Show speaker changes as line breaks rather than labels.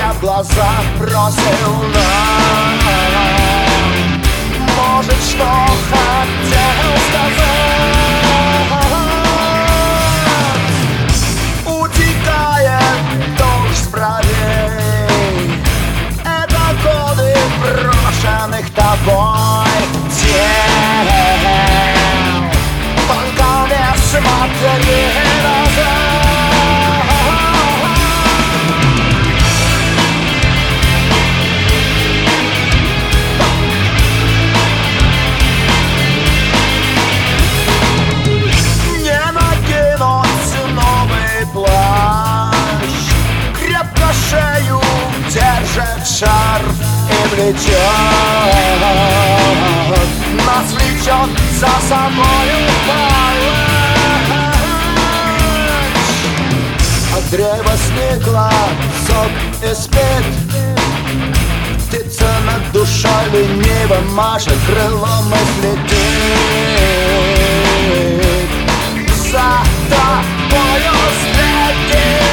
в глаза бросил нам. Может, что хотел сказать. Утекает дождь с бровей. Это годы брошенных тобой дел. Только не смотри назад. Шею держит шарф и влечет, нас влечет за собою полночь. От древа сникла, сок и спит. Птица над душой лениво машет крылом и летит. За тобою следит.